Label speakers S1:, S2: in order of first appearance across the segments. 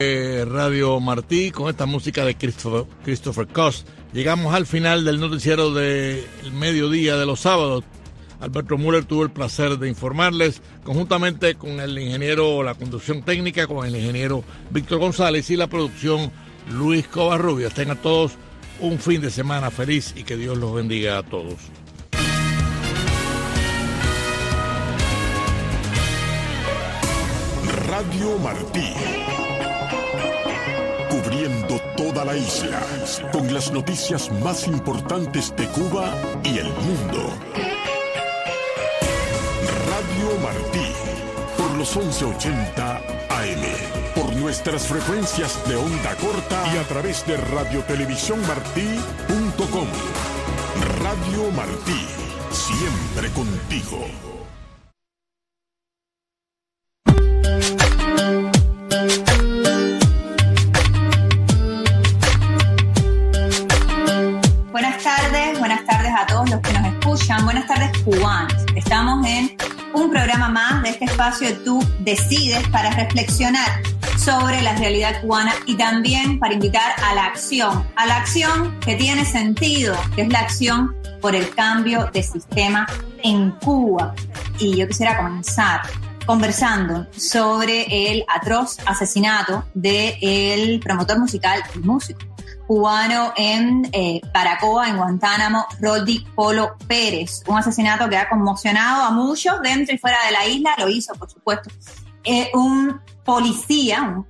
S1: Radio Martí con esta música de Christopher Cross. Llegamos al final del noticiero del mediodía de los sábados. Alberto Müller tuvo el placer de informarles conjuntamente con el ingeniero, la conducción técnica, con el ingeniero Víctor González y la producción Luis Covarrubias. Tengan todos un fin de semana feliz y que Dios los bendiga a todos.
S2: Radio Martí, cubriendo toda la isla con las noticias más importantes de Cuba y el mundo. Radio Martí, por los 1180 AM, por nuestras frecuencias de onda corta y a través de radiotelevisiónmartí.com. Radio Martí, siempre contigo.
S3: Buenas tardes a todos los que nos escuchan. Buenas tardes, cubanos. Estamos en un programa más de este espacio Tú Decides para reflexionar sobre la realidad cubana y también para invitar a la acción que tiene sentido, que es la acción por el cambio de sistema en Cuba. Y yo quisiera comenzar conversando sobre el atroz asesinato del promotor musical y músico cubano en Baracoa, en Guantánamo, Roldi Polo Pérez. Un asesinato que ha conmocionado a muchos dentro y fuera de la isla. Lo hizo, por supuesto, un policía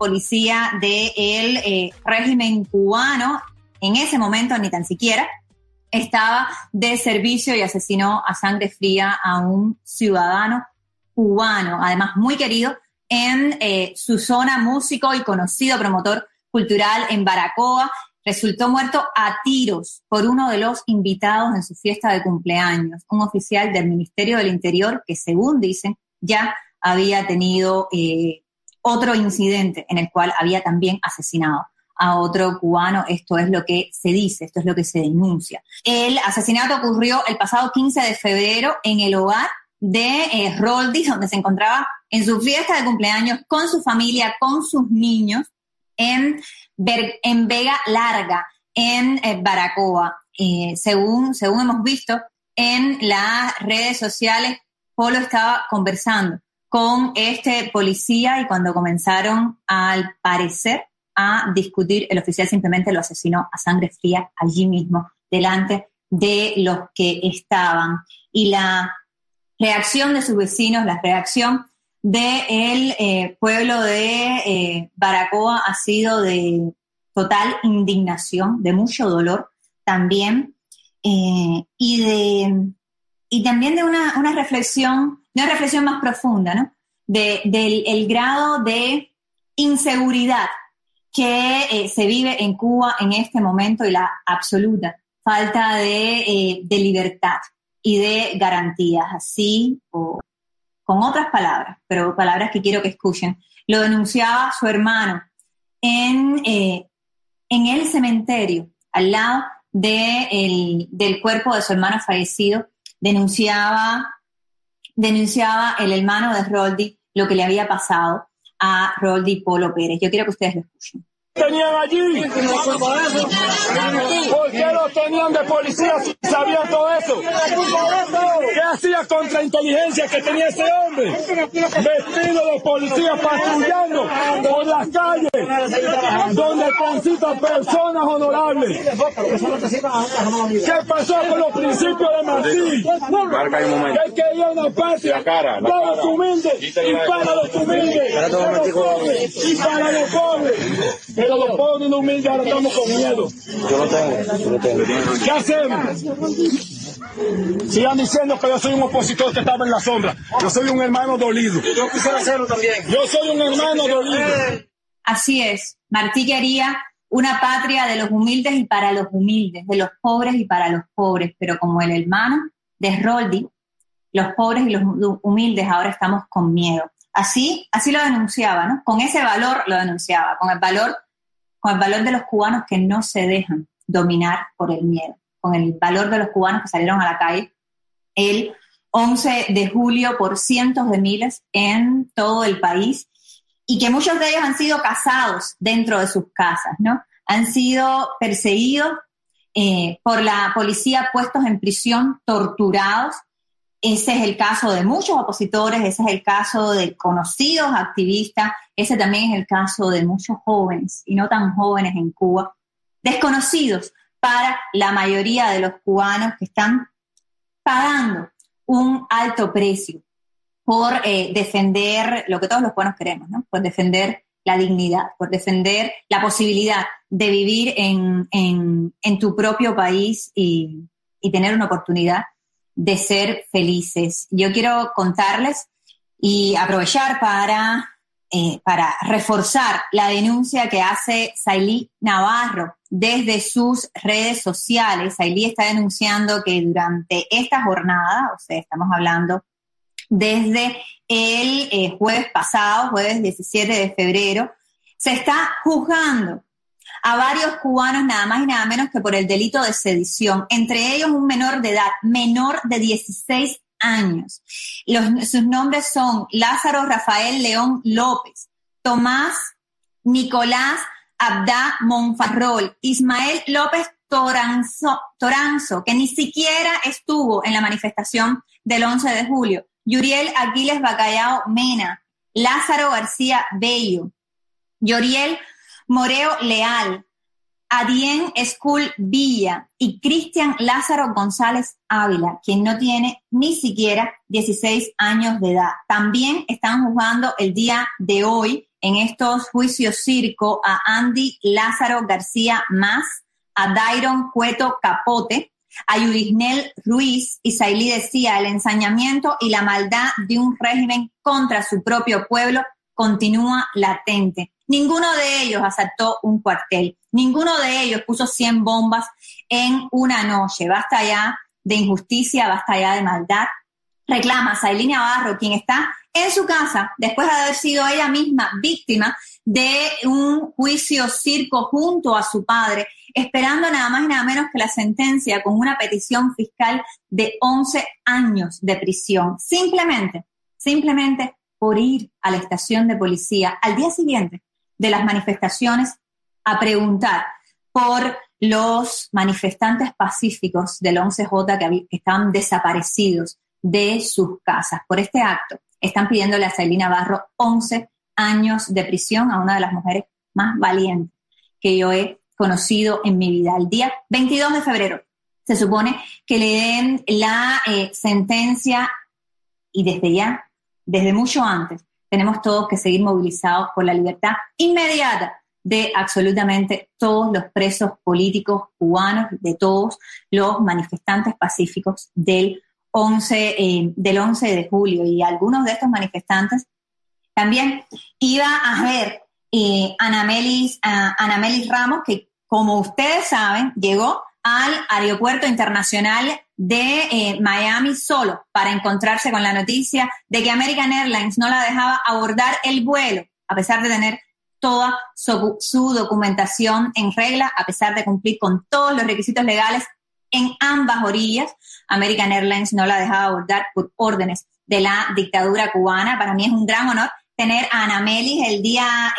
S3: del régimen cubano. En ese momento ni tan siquiera estaba de servicio y asesinó a sangre fría a un ciudadano cubano, además muy querido en su zona, músico y conocido promotor cultural en Baracoa. Resultó muerto a tiros por uno de los invitados en su fiesta de cumpleaños, un oficial del Ministerio del Interior que, según dicen, ya había tenido otro incidente en el cual había también asesinado a otro cubano. Esto es lo que se dice, esto es lo que se denuncia. El asesinato ocurrió el pasado 15 de febrero en el hogar de Roldi, donde se encontraba en su fiesta de cumpleaños con su familia, con sus niños, en Vega Larga, en Baracoa. Según hemos visto en las redes sociales, Polo estaba conversando con este policía y cuando comenzaron, al parecer, a discutir, el oficial simplemente lo asesinó a sangre fría allí mismo, delante de los que estaban. Y la reacción de sus vecinos, la reacción del pueblo de Baracoa ha sido de total indignación, de mucho dolor también, y también de una reflexión más profunda, ¿no? Del grado de inseguridad que se vive en Cuba en este momento y la absoluta falta de libertad y de garantías, así o con otras palabras, pero palabras que quiero que escuchen. Lo denunciaba su hermano en el cementerio, al lado del cuerpo de su hermano fallecido. Denunciaba el hermano de Roldi lo que le había pasado a Roldi Polo Pérez. Yo quiero que ustedes lo escuchen.
S4: Tenían allí, ¿por qué lo tenían de policía si sabían todo eso? ¿Qué hacía contrainteligencia que tenía ese hombre? Vestido de policía patrullando por las calles donde transitan personas honorables. ¿Qué pasó con los principios de Martí? Que quería una patria para los humildes y para los humildes y para los pobres. Pero los pobres y los humildes ahora estamos con miedo. Yo lo tengo. ¿Qué hacemos? Sigan diciendo que yo soy un opositor que estaba en la sombra. Yo soy un hermano dolido. Yo quisiera hacerlo también. Yo soy un hermano dolido.
S3: Así es. Martí quería una patria de los humildes y para los humildes, de los pobres y para los pobres. Pero como el hermano de Roldi, los pobres y los humildes ahora estamos con miedo. Así lo denunciaba, ¿no? Con ese valor lo denunciaba, con el valor de los cubanos que no se dejan dominar por el miedo, con el valor de los cubanos que salieron a la calle el 11 de julio por cientos de miles en todo el país y que muchos de ellos han sido cazados dentro de sus casas, ¿no? Han sido perseguidos por la policía, puestos en prisión, torturados. Ese es el caso de muchos opositores, ese es el caso de conocidos activistas, ese también es el caso de muchos jóvenes, y no tan jóvenes en Cuba, desconocidos para la mayoría de los cubanos que están pagando un alto precio por defender lo que todos los cubanos queremos, ¿no? Por defender la dignidad, por defender la posibilidad de vivir en tu propio país y tener una oportunidad de ser felices. Yo quiero contarles y aprovechar para reforzar la denuncia que hace Sailí Navarro desde sus redes sociales. Sailí está denunciando que durante esta jornada, o sea, estamos hablando desde el jueves pasado, jueves 17 de febrero, se está juzgando a varios cubanos nada más y nada menos que por el delito de sedición, entre ellos un menor de edad, menor de 16 años. Sus nombres son Lázaro Rafael León López, Tomás Nicolás Abdá Monfarrol, Ismael López Toranzo, que ni siquiera estuvo en la manifestación del 11 de julio, Yuriel Aquiles Bacallao Mena, Lázaro García Bello, Yoriel Moreo Leal, Adien Escul Villa y Cristian Lázaro González Ávila, quien no tiene ni siquiera 16 años de edad. También están juzgando el día de hoy en estos juicios circo a Andy Lázaro García Más, a Dairon Cueto Capote, a Yurisnel Ruiz, y Sailí decía, el ensañamiento y la maldad de un régimen contra su propio pueblo continúa latente. Ninguno de ellos asaltó un cuartel, ninguno de ellos puso 100 bombas en una noche. Basta ya de injusticia, basta ya de maldad. Reclama Sailí Navarro, quien está en su casa después de haber sido ella misma víctima de un juicio circo junto a su padre, esperando nada más y nada menos que la sentencia con una petición fiscal de 11 años de prisión, simplemente por ir a la estación de policía al día siguiente de las manifestaciones a preguntar por los manifestantes pacíficos del 11J que estaban desaparecidos de sus casas. Por este acto están pidiéndole a Sailí Navarro 11 años de prisión, a una de las mujeres más valientes que yo he conocido en mi vida. El día 22 de febrero se supone que le den la sentencia, y desde mucho antes, tenemos todos que seguir movilizados por la libertad inmediata de absolutamente todos los presos políticos cubanos, de todos los manifestantes pacíficos del 11 de julio. Y algunos de estos manifestantes también iba a ver Anamelis Ramos, que como ustedes saben, llegó al aeropuerto internacional de Miami solo para encontrarse con la noticia de que American Airlines no la dejaba abordar el vuelo, a pesar de tener toda su documentación en regla, a pesar de cumplir con todos los requisitos legales en ambas orillas. American Airlines no la dejaba abordar por órdenes de la dictadura cubana. Para mí es un gran honor tener a Anamelis el día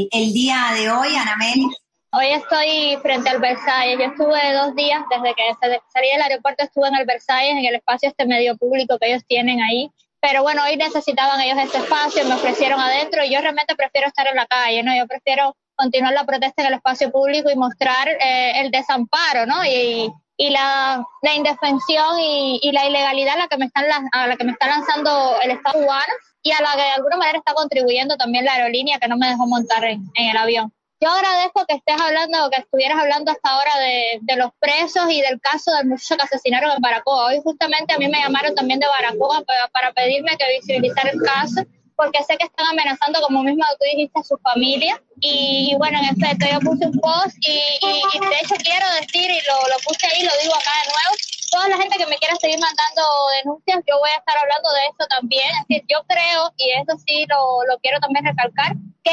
S3: de hoy. Anamelis.
S5: Hoy estoy frente al Versalles. Yo estuve 2 días desde que salí del aeropuerto, estuve en el Versalles, en el espacio medio público que ellos tienen ahí. Pero bueno, hoy necesitaban ellos este espacio, me ofrecieron adentro y yo realmente prefiero estar en la calle, ¿no? Yo prefiero continuar la protesta en el espacio público y mostrar el desamparo, ¿no? Y la indefensión y la ilegalidad a la que me está lanzando el Estado cubano y a la que de alguna manera está contribuyendo también la aerolínea que no me dejó montar en el avión. Yo agradezco que estuvieras hablando hasta ahora de los presos y del caso del muchacho que asesinaron en Baracoa. Hoy justamente a mí me llamaron también de Baracoa para pedirme que visibilizara el caso, porque sé que están amenazando, como mismo tú dijiste, a su familia. Y bueno, en efecto, yo puse un post y de hecho quiero decir, y lo puse ahí, lo digo acá de nuevo, toda la gente que me quiera seguir mandando denuncias, yo voy a estar hablando de esto también. Es decir, yo creo, y eso sí lo quiero también recalcar, que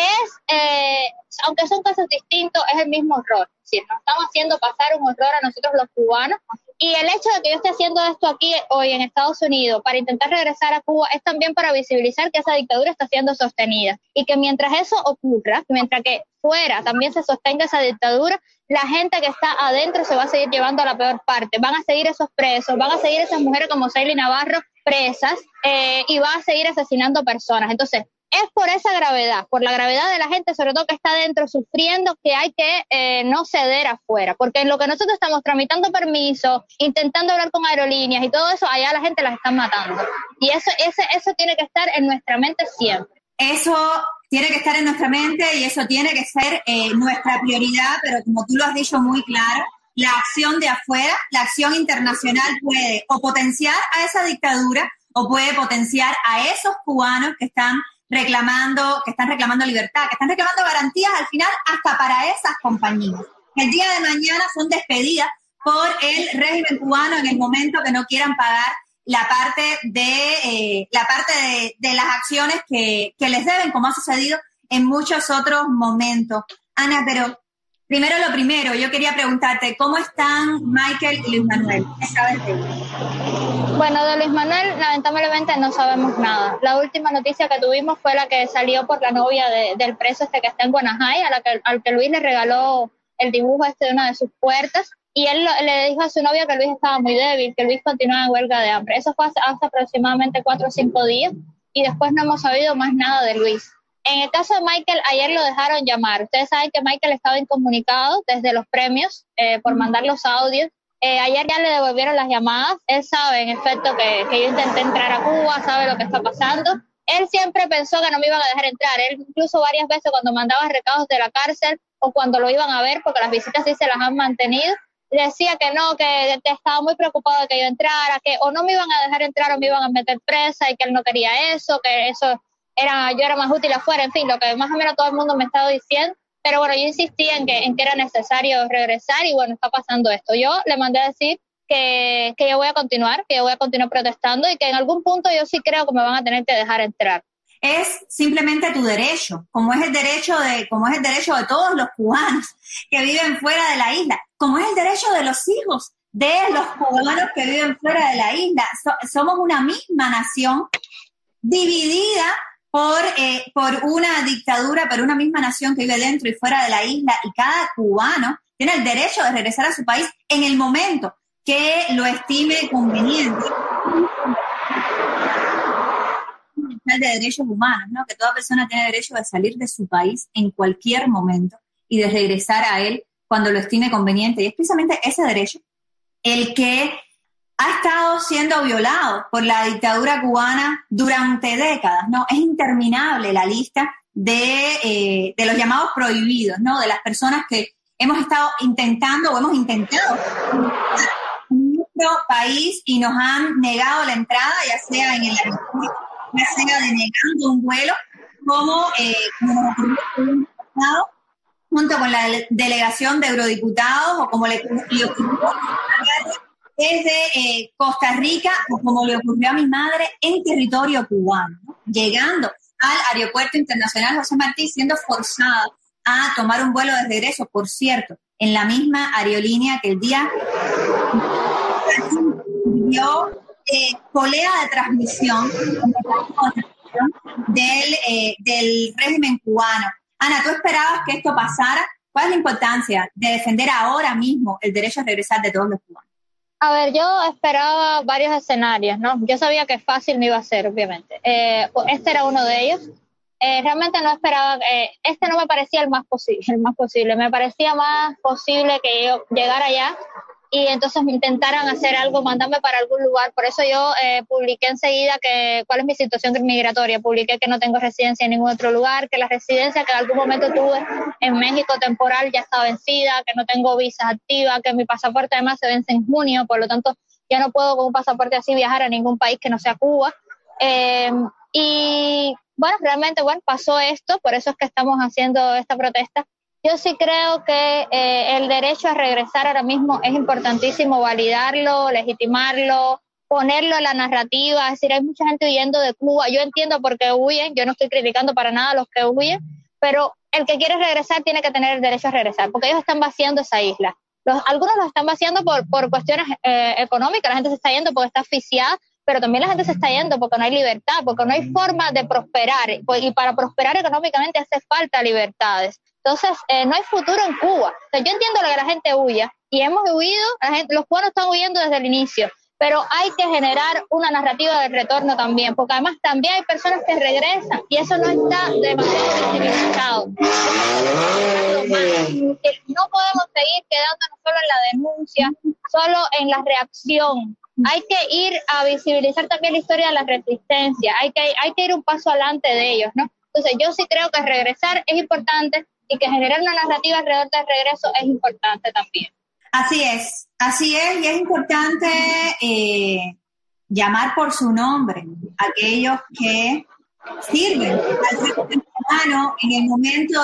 S5: aunque son casos distintos, es el mismo horror. Es decir, nos estamos haciendo pasar un horror a nosotros los cubanos, Y el hecho de que yo esté haciendo esto aquí hoy en Estados Unidos para intentar regresar a Cuba es también para visibilizar que esa dictadura está siendo sostenida y que mientras eso ocurra, mientras que fuera también se sostenga esa dictadura, la gente que está adentro se va a seguir llevando a la peor parte. Van a seguir esos presos, van a seguir esas mujeres como Saily Navarro presas y van a seguir asesinando personas. Entonces, es por esa gravedad, por la gravedad de la gente, sobre todo que está adentro sufriendo, que hay que no ceder afuera, porque en lo que nosotros estamos tramitando permisos, intentando hablar con aerolíneas y todo eso, allá la gente las están matando. Y eso tiene que estar en nuestra mente siempre.
S3: Eso tiene que estar en nuestra mente y eso tiene que ser nuestra prioridad, pero como tú lo has dicho muy claro, la acción de afuera, la acción internacional puede o potenciar a esa dictadura o puede potenciar a esos cubanos que están reclamando libertad, que están reclamando garantías al final hasta para esas compañías. El día de mañana son despedidas por el régimen cubano en el momento que no quieran pagar la parte de las acciones que les deben, como ha sucedido en muchos otros momentos. Ana, pero primero lo primero, yo quería preguntarte, ¿cómo están Michael y Luis Manuel? ¿Qué sabes de ellos?
S5: Bueno, de Luis Manuel lamentablemente no sabemos nada. La última noticia que tuvimos fue la que salió por la novia del preso que está en Guanajay, al que Luis le regaló el dibujo de una de sus puertas, y él le dijo a su novia que Luis estaba muy débil, que Luis continuaba en huelga de hambre. Eso fue hace aproximadamente 4 o 5 días, y después no hemos sabido más nada de Luis. En el caso de Michael, ayer lo dejaron llamar. Ustedes saben que Michael estaba incomunicado desde los premios por mandar los audios. Ayer ya le devolvieron las llamadas. Él sabe, en efecto, que yo intenté entrar a Cuba, sabe lo que está pasando. Él siempre pensó que no me iban a dejar entrar. Él incluso varias veces cuando mandaba recados de la cárcel o cuando lo iban a ver, porque las visitas sí se las han mantenido, decía que no, que estaba muy preocupado de que yo entrara, que o no me iban a dejar entrar o me iban a meter presa y que él no quería eso, que eso yo era más útil afuera, en fin, lo que más o menos todo el mundo me estaba diciendo. Pero bueno, yo insistí en que era necesario regresar y bueno, está pasando esto. Yo le mandé a decir que yo voy a continuar protestando y que en algún punto yo sí creo que me van a tener que dejar entrar.
S3: Es simplemente tu derecho, como es el derecho de todos los cubanos que viven fuera de la isla, como es el derecho de los hijos de los cubanos que viven fuera de la isla. Somos una misma nación dividida por una dictadura, pero una misma nación que vive dentro y fuera de la isla, y cada cubano tiene el derecho de regresar a su país en el momento que lo estime conveniente. De derechos humanos, ¿no? Que toda persona tiene derecho de salir de su país en cualquier momento y de regresar a él cuando lo estime conveniente. Y es precisamente ese derecho el que ha estado siendo violado por la dictadura cubana durante décadas, ¿no? Es interminable la lista de los llamados prohibidos, ¿no? De las personas que hemos intentado en nuestro país y nos han negado la entrada, ya sea en el aeropuerto, ya sea denegando un vuelo, como nos ocurrió el año pasado, junto con la delegación de eurodiputados, o como le ocurrió desde Costa Rica, o como le ocurrió a mi madre en territorio cubano, ¿no? Llegando al aeropuerto internacional José Martí, siendo forzada a tomar un vuelo de regreso, por cierto, en la misma aerolínea que el día dio polea de transmisión del régimen cubano. Ana, ¿tú esperabas que esto pasara? ¿Cuál es la importancia de defender ahora mismo el derecho a regresar de todos los cubanos?
S5: A ver, yo esperaba varios escenarios, ¿no? Yo sabía que fácil no iba a ser, obviamente. Este era uno de ellos. Realmente no esperaba, este no me parecía el más posible. Me parecía más posible que yo llegara allá y entonces me intentaran hacer algo, mandarme para algún lugar. Por eso yo publiqué enseguida cuál es mi situación migratoria. Publiqué que no tengo residencia en ningún otro lugar, que la residencia que en algún momento tuve en México temporal ya está vencida, que no tengo visas activas, que mi pasaporte además se vence en junio, por lo tanto ya no puedo con un pasaporte así viajar a ningún país que no sea Cuba. Y bueno, realmente pasó esto, por eso es que estamos haciendo esta protesta. Yo sí creo que el derecho a regresar ahora mismo es importantísimo validarlo, legitimarlo, ponerlo en la narrativa. Es decir, hay mucha gente huyendo de Cuba. Yo entiendo por qué huyen, yo no estoy criticando para nada a los que huyen, pero el que quiere regresar tiene que tener el derecho a regresar, porque ellos están vaciando esa isla. Algunos los están vaciando por cuestiones económicas, la gente se está yendo porque está asfixiada, pero también la gente se está yendo porque no hay libertad, porque no hay forma de prosperar, y para prosperar económicamente hace falta libertades. Entonces, no hay futuro en Cuba. O sea, yo entiendo lo que la gente huya, y hemos huido, los cubanos están huyendo desde el inicio, pero hay que generar una narrativa del retorno también, porque además también hay personas que regresan, y eso no está demasiado visibilizado. No podemos seguir quedándonos solo en la denuncia, solo en la reacción. Hay que ir a visibilizar también la historia de la resistencia, hay que ir un paso adelante de ellos, ¿no? Entonces yo sí creo que regresar es importante y que generar una narrativa alrededor del regreso es importante también.
S3: Así es, y es importante llamar por su nombre a aquellos que sirven al ser humano en el momento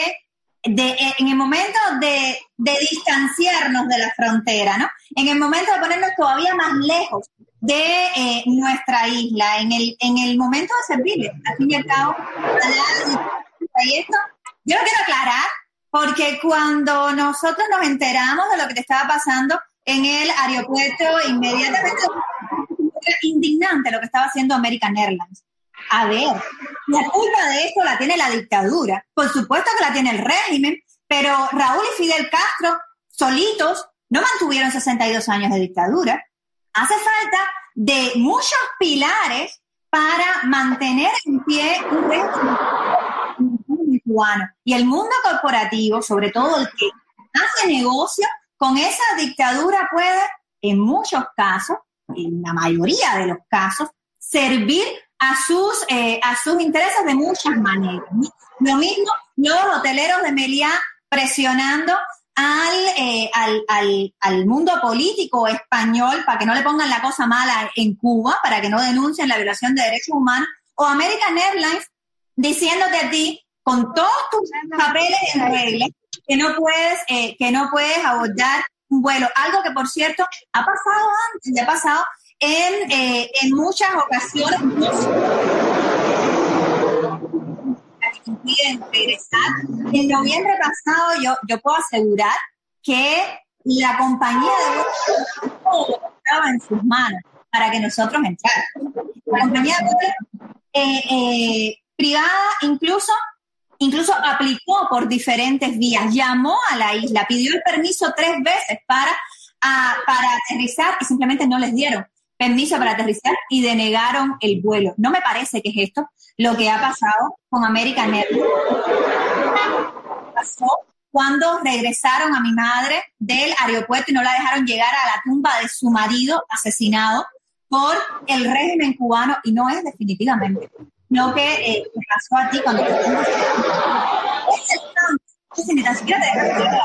S3: de distanciarnos de la frontera, ¿no? En el momento de ponernos todavía más lejos de nuestra isla, en el momento de servirle, al fin y al cabo, y esto, yo lo quiero aclarar, porque cuando nosotros nos enteramos de lo que te estaba pasando en el aeropuerto, inmediatamente era indignante lo que estaba haciendo American Airlines. A ver, la culpa de esto la tiene la dictadura. Por supuesto que la tiene el régimen, pero Raúl y Fidel Castro, solitos, no mantuvieron 62 años de dictadura. Hace falta de muchos pilares para mantener en pie un régimen cubano. Y el mundo corporativo, sobre todo el que hace negocio con esa dictadura, puede, en muchos casos, en la mayoría de los casos, servir a sus intereses de muchas maneras, ¿no? Lo mismo los hoteleros de Meliá presionando al mundo político español para que no le pongan la cosa mala en Cuba, para que no denuncien la violación de derechos humanos, o American Airlines diciéndote a ti, con todos tus papeles en regla, que no puedes abordar un vuelo. Algo que, por cierto, ha pasado antes, ya ha pasado en muchas ocasiones. Impiden regresar. En noviembre pasado yo puedo asegurar que la compañía de vuelos estaba en sus manos para que nosotros entráramos. La compañía de vuelos privada incluso aplicó por diferentes vías, llamó a la isla, pidió el permiso 3 veces para aterrizar y simplemente no les dieron permiso para aterrizar y denegaron el vuelo. No me parece que es esto lo que ha pasado con American Airlines. Pasó cuando regresaron a mi madre del aeropuerto y no la dejaron llegar a la tumba de su marido asesinado por el régimen cubano, y no es definitivamente lo que te pasó a ti cuando te ni tan siquiera te dejaron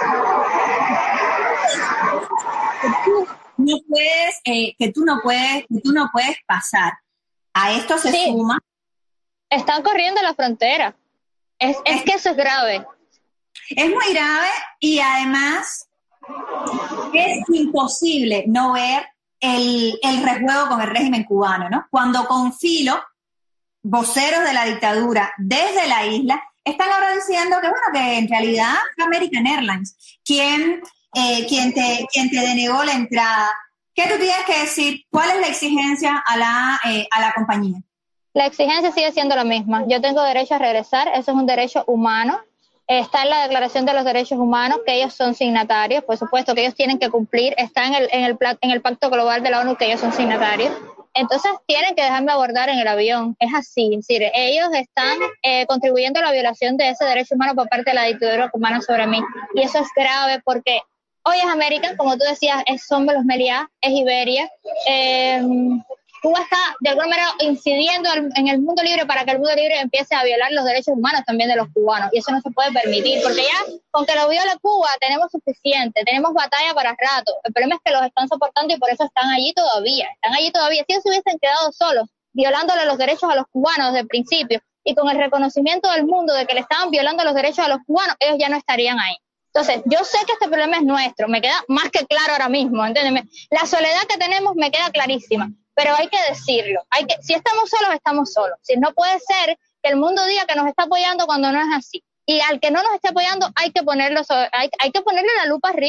S3: que tú no puedes pasar. A esto se suma.
S5: Están corriendo la frontera. Es que eso es grave.
S3: Es muy grave, y además es imposible no ver el rejuego con el régimen cubano, ¿no? Cuando con Filo, voceros de la dictadura desde la isla, están ahora diciendo que en realidad fue American Airlines quien te denegó la entrada. ¿Qué tú tienes que decir? ¿Cuál es la exigencia a la compañía?
S5: La exigencia sigue siendo la misma. Yo tengo derecho a regresar, eso es un derecho humano. Está en la Declaración de los Derechos Humanos, que ellos son signatarios, por supuesto que ellos tienen que cumplir, está en el Pacto Global de la ONU, que ellos son signatarios. Entonces tienen que dejarme abordar en el avión. Es así, es decir, ellos están contribuyendo a la violación de ese derecho humano por parte de la dictadura cubana sobre mí. Y eso es grave porque hoy es American, como tú decías, son los Meliá, es Iberia. Cuba está de alguna manera incidiendo en el mundo libre para que el mundo libre empiece a violar los derechos humanos también de los cubanos, y eso no se puede permitir, porque ya con que lo viole Cuba tenemos suficiente, tenemos batalla para rato. El problema es que los están soportando y por eso están allí todavía. Si ellos se hubiesen quedado solos, violándole los derechos a los cubanos desde el principio, y con el reconocimiento del mundo de que le estaban violando los derechos a los cubanos, ellos ya no estarían ahí. Entonces, yo sé que este problema es nuestro, me queda más que claro ahora mismo, ¿entiendes? La soledad que tenemos me queda clarísima, pero hay que decirlo. Si estamos solos. Si no puede ser que el mundo diga que nos está apoyando cuando no es así. Y al que no nos esté apoyando hay que ponerle la lupa arriba.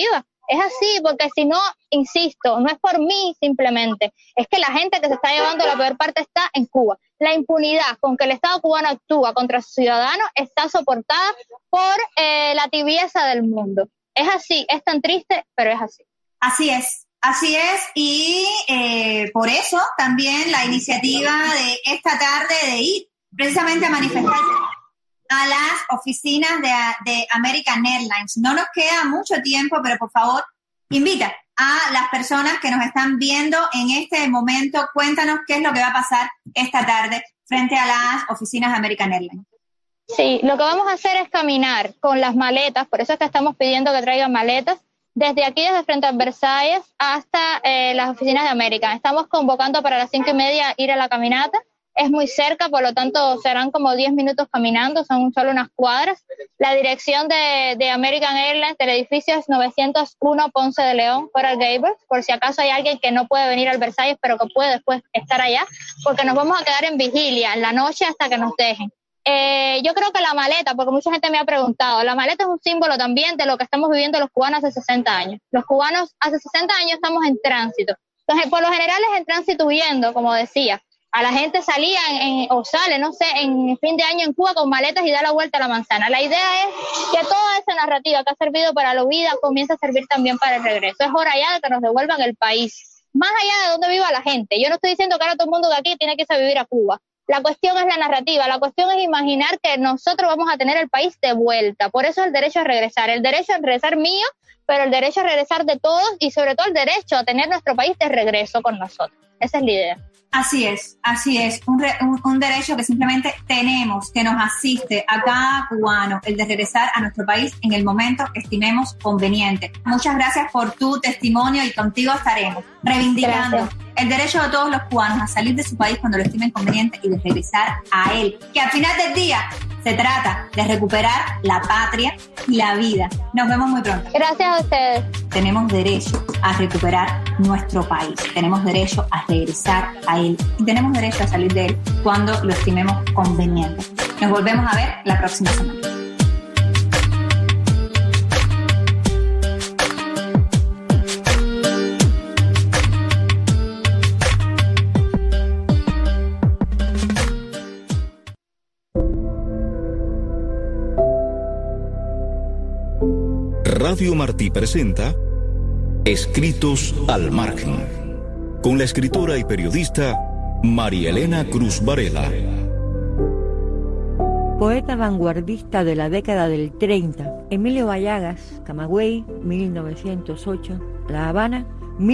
S5: Es así, porque si no, insisto, no es por mí simplemente, es que la gente que se está llevando la peor parte está en Cuba. La impunidad con que el Estado cubano actúa contra sus ciudadanos está soportada por la tibieza del mundo. Es así, es tan triste, pero es así.
S3: Así es, y por eso también la iniciativa de esta tarde de ir precisamente a manifestar a las oficinas de American Airlines. No nos queda mucho tiempo, pero por favor, invita a las personas que nos están viendo en este momento. Cuéntanos qué es lo que va a pasar esta tarde frente a las oficinas de American Airlines.
S5: Sí, lo que vamos a hacer es caminar con las maletas, por eso es que estamos pidiendo que traigan maletas, desde aquí, desde frente a Versalles hasta las oficinas de American. Estamos convocando para las 5:30 ir a la caminata. Es muy cerca, por lo tanto serán como 10 minutos caminando, son solo unas cuadras. La dirección de American Airlines del edificio es 901 Ponce de León, Coral Gables, por si acaso hay alguien que no puede venir al Versalles, pero que puede después estar allá, porque nos vamos a quedar en vigilia en la noche hasta que nos dejen. Yo creo que la maleta, porque mucha gente me ha preguntado, la maleta es un símbolo también de lo que estamos viviendo los cubanos hace 60 años. Los cubanos hace 60 años estamos en tránsito. Entonces, por lo general es en tránsito huyendo, como decía. A la gente salía o sale, no sé, en fin de año en Cuba con maletas y da la vuelta a la manzana. La idea es que toda esa narrativa que ha servido para la huida comience a servir también para el regreso. Es hora ya de que nos devuelvan el país, más allá de donde viva la gente. Yo no estoy diciendo que ahora todo el mundo de aquí tiene que irse a vivir a Cuba. La cuestión es la narrativa, la cuestión es imaginar que nosotros vamos a tener el país de vuelta. Por eso el derecho a regresar mío, pero el derecho a regresar de todos y sobre todo el derecho a tener nuestro país de regreso con nosotros. Esa es la idea.
S3: Así es, un derecho que simplemente tenemos, que nos asiste a cada cubano, el de regresar a nuestro país en el momento que estimemos conveniente. Muchas gracias por tu testimonio y contigo estaremos reivindicando el derecho de todos los cubanos a salir de su país cuando lo estimen conveniente y de regresar a él, que al final del día se trata de recuperar la patria y la vida. Nos vemos muy pronto.
S5: Gracias a ustedes.
S3: Tenemos derecho a recuperar nuestro país, tenemos derecho a regresar a él y tenemos derecho a salir de él cuando lo estimemos conveniente. Nos volvemos a ver la próxima semana.
S6: Radio Martí presenta Escritos al Margen, con la escritora y periodista María Elena Cruz Varela.
S7: Poeta vanguardista de la década del 30, Emilio Vallagas, Camagüey, 1908, La Habana,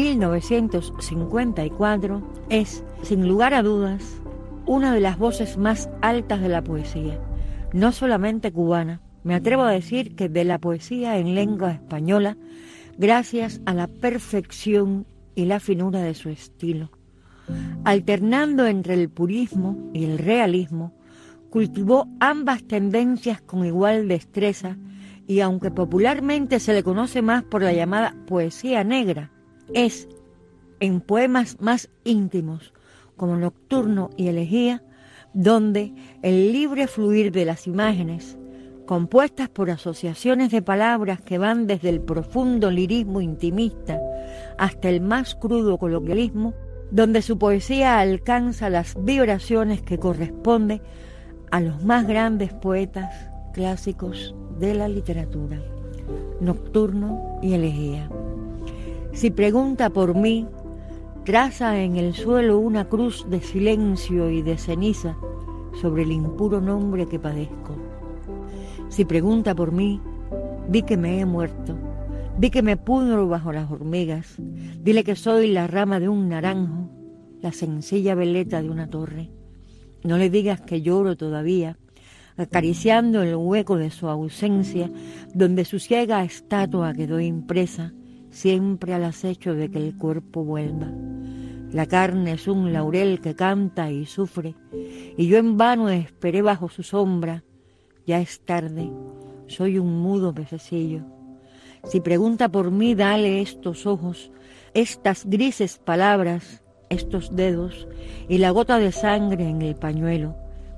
S7: 1954, es, sin lugar a dudas, una de las voces más altas de la poesía, no solamente cubana. Me atrevo a decir que de la poesía en lengua española, gracias a la perfección y la finura de su estilo. Alternando entre el purismo y el realismo, cultivó ambas tendencias con igual destreza y aunque popularmente se le conoce más por la llamada poesía negra, es en poemas más íntimos, como Nocturno y Elegía, donde el libre fluir de las imágenes, compuestas por asociaciones de palabras que van desde el profundo lirismo intimista hasta el más crudo coloquialismo, donde su poesía alcanza las vibraciones que corresponden a los más grandes poetas clásicos de la literatura. Nocturno y Elegía. Si pregunta por mí, traza en el suelo una cruz de silencio y de ceniza sobre el impuro nombre que padezco. Si pregunta por mí, di que me he muerto, di que me pudro bajo las hormigas, dile que soy la rama de un naranjo, la sencilla veleta de una torre. No le digas que lloro todavía, acariciando el hueco de su ausencia, donde su ciega estatua quedó impresa, siempre al acecho de que el cuerpo vuelva. La carne es un laurel que canta y sufre, y yo en vano esperé bajo su sombra. Ya es tarde, soy un mudo pececillo. Si pregunta por mí, dale estos ojos, estas grises palabras, estos dedos y la gota de sangre en el pañuelo.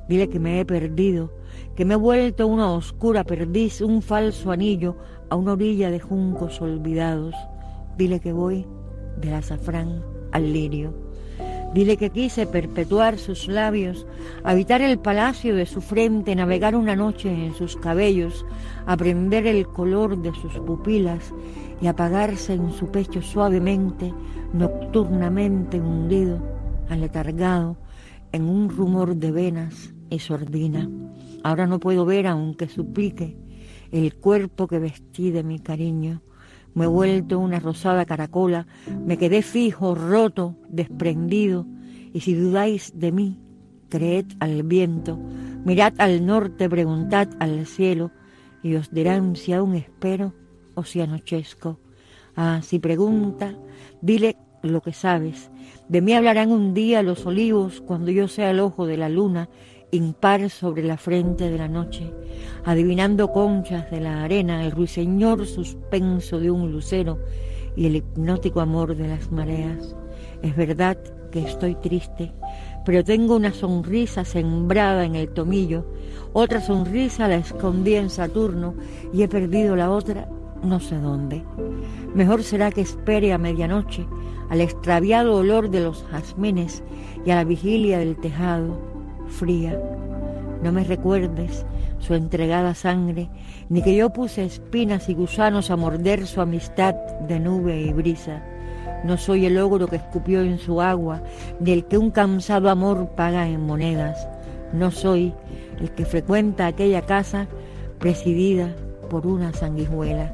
S7: Dile que me he perdido, que me he vuelto una oscura perdiz, un falso anillo a una orilla de juncos olvidados. Dile que voy del azafrán al lirio. Dile que quise perpetuar sus labios, habitar el palacio de su frente, navegar una noche en sus cabellos, aprender el color de sus pupilas y apagarse en su pecho suavemente, nocturnamente hundido, aletargado, en un rumor de venas y sordina. Ahora no puedo ver, aunque suplique, el cuerpo que vestí de mi cariño. Me he vuelto una rosada caracola, me quedé fijo, roto, desprendido, y si dudáis de mí, creed al viento, mirad al norte, preguntad al cielo, y os dirán si aún espero o si anochezco. Ah, si pregunta, dile lo que sabes. De mí hablarán un día los olivos cuando yo sea el ojo de la luna, impar sobre la frente de la noche, adivinando conchas de la arena, el ruiseñor suspenso de un lucero y el hipnótico amor de las mareas. Es verdad que estoy triste, pero tengo una sonrisa sembrada en el tomillo, otra sonrisa la escondí en Saturno y he perdido la otra no sé dónde. Mejor será que espere a medianoche, al extraviado olor de los jazmines y a la vigilia del tejado fría. No me recuerdes su entregada sangre, ni que yo puse espinas y gusanos a morder su amistad de nube y brisa. No soy el ogro que escupió en su agua, ni el que un cansado amor paga en monedas. No soy el que frecuenta aquella casa presidida por una sanguijuela.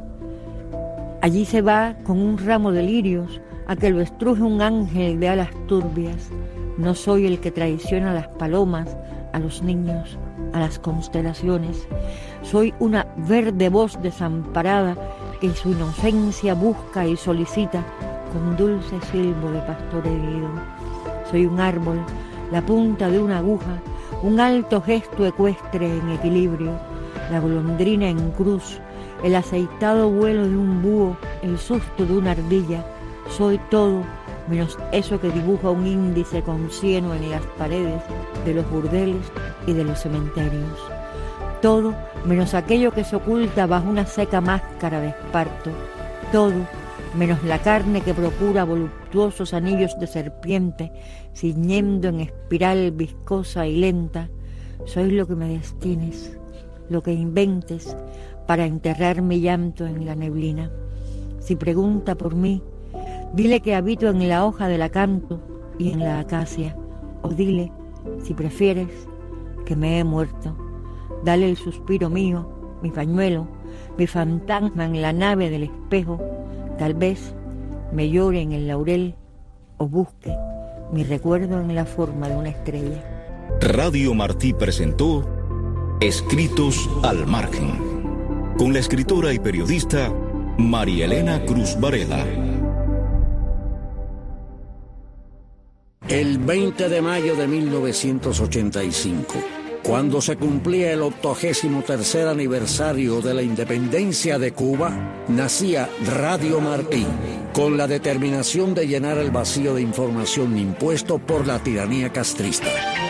S7: Allí se va con un ramo de lirios a que lo estruje un ángel de alas turbias. No soy el que traiciona a las palomas, a los niños, a las constelaciones. Soy una verde voz desamparada que su inocencia busca y solicita con dulce silbo de pastor herido. Soy un árbol, la punta de una aguja, un alto gesto ecuestre en equilibrio, la golondrina en cruz, el aceitado vuelo de un búho, el susto de una ardilla. Soy todo menos eso que dibuja un índice con cieno en las paredes de los burdeles y de los cementerios. Todo menos aquello que se oculta bajo una seca máscara de esparto. Todo menos la carne que procura voluptuosos anillos de serpiente, ciñendo en espiral viscosa y lenta. Soy lo que me destines, lo que inventes para enterrar mi llanto en la neblina. Si pregunta por mí, dile que habito en la hoja del acanto y en la acacia. O dile, si prefieres, que me he muerto. Dale el suspiro mío, mi pañuelo, mi fantasma en la nave del espejo. Tal vez me llore en el laurel o busque mi recuerdo en la forma de una estrella.
S6: Radio Martí presentó Escritos al Margen, con la escritora y periodista María Elena Cruz Varela.
S8: El 20 de mayo de 1985, cuando se cumplía el 83º aniversario de la independencia de Cuba, nacía Radio Martí, con la determinación de llenar el vacío de información impuesto por la tiranía castrista.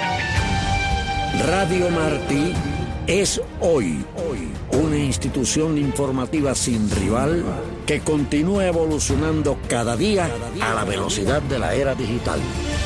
S8: Radio Martí es hoy una institución informativa sin rival que continúa evolucionando cada día a la velocidad de la era digital.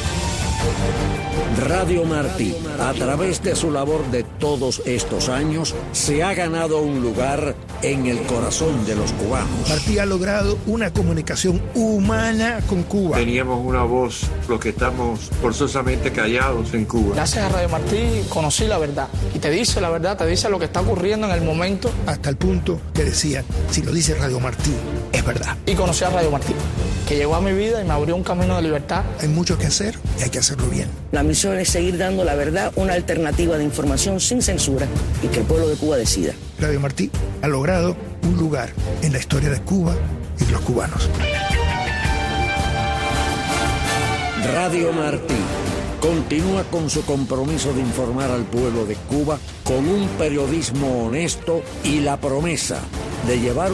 S8: Radio Martí, a través de su labor de todos estos años, se ha ganado un lugar en el corazón de los cubanos.
S9: Martí ha logrado una comunicación humana con Cuba.
S10: Teníamos una voz, los que estamos forzosamente callados en Cuba.
S11: Gracias a Radio Martí conocí la verdad. Y te dice la verdad, te dice lo que está ocurriendo en el momento.
S9: Hasta el punto que decían, si lo dice Radio Martí, es verdad.
S11: Y conocí a Radio Martí, que llegó a mi vida y me abrió un camino de libertad.
S9: Hay mucho que hacer y hay que hacerlo bien.
S12: La misión es seguir dando la verdad, una alternativa de información sin censura y que el pueblo de Cuba decida.
S9: Radio Martí ha logrado un lugar en la historia de Cuba y de los cubanos.
S8: Radio Martí continúa con su compromiso de informar al pueblo de Cuba con un periodismo honesto y la promesa de llevar